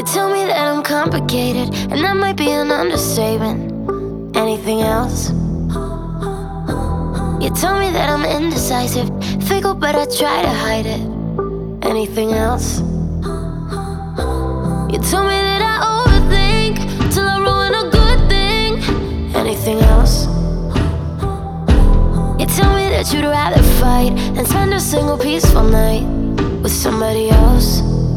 You tell me that I'm complicated, and that might be an understatement. Anything else? You tell me that I'm indecisive, fickle, but I try to hide it. Anything else? You tell me that I overthink till I ruin a good thing. Anything else? You tell me that you'd rather fight than spend a single peaceful night with somebody else.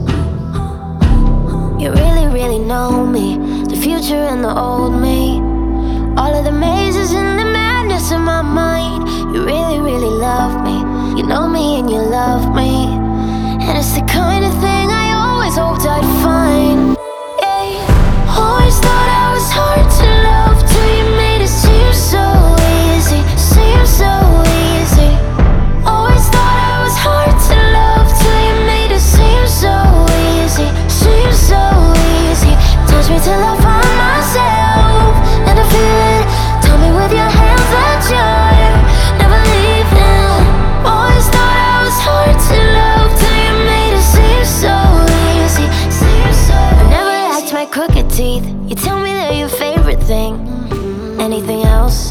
You really, really know me, the future and the old me. All of the mazes and the madness in my mind. You really, really love me. You know me and you love me. And it's the kind of thing I always hoped I'd find. Yeah. Always thought I was hard to love till you made it seem so easy. Seem so easy. Always thought I was hard to love till you made it seem so easy. Seem so easy. Touch me till I find myself and I feel it. Tell me with your hands that you're never leaving. Always thought I was hard to love till you made it seem so easy. Seem so I never liked my crooked teeth. You tell me they're your favorite thing. Anything else?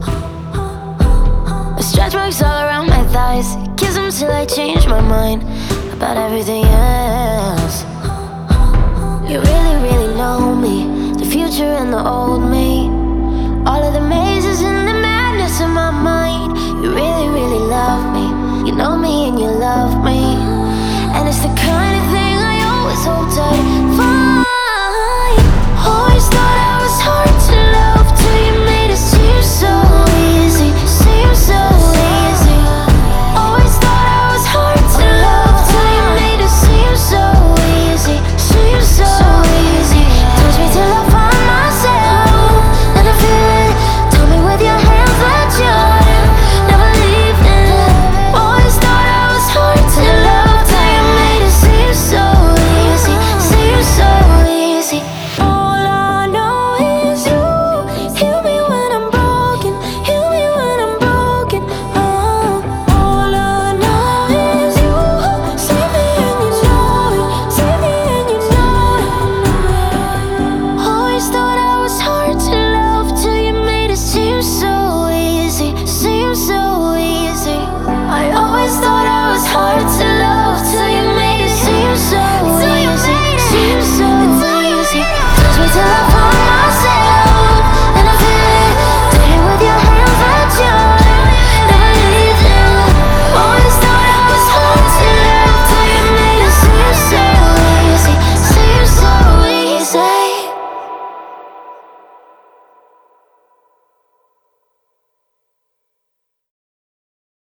The stretch marks all around my thighs. Kiss them till I change my mind about everything else. You really, really know me, the future and the old me. All of the mazes and the madness in my mind. You really, really love me. You know me and you love me. And it's the kind of thing I always hoped I'd find.